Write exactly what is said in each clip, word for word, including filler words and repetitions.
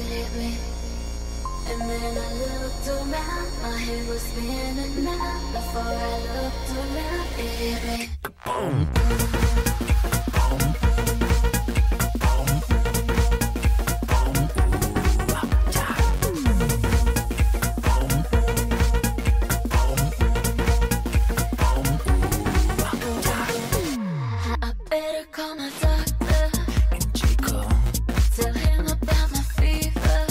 it hit me. And then I looked around, my head was spinning round. Before I looked around, it hit me. I better call my doctor. Tell him about my fever.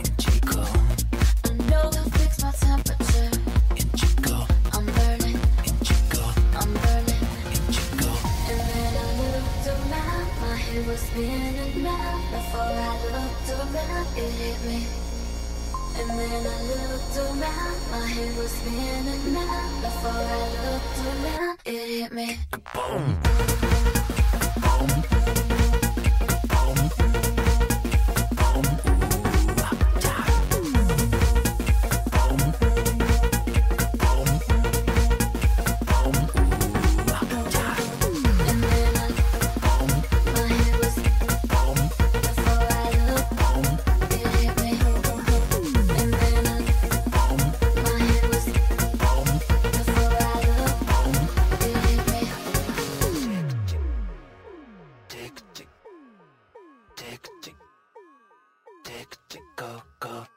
I know he'll fix my temperature. I'm burning, I'm burning. And then I looked around, my head was spinning round. Before I looked around, it hit me. And then I looked around, my head was spinning round. Before I looked around, it hit me. Tick, tick, tick, tick, tick, go, go.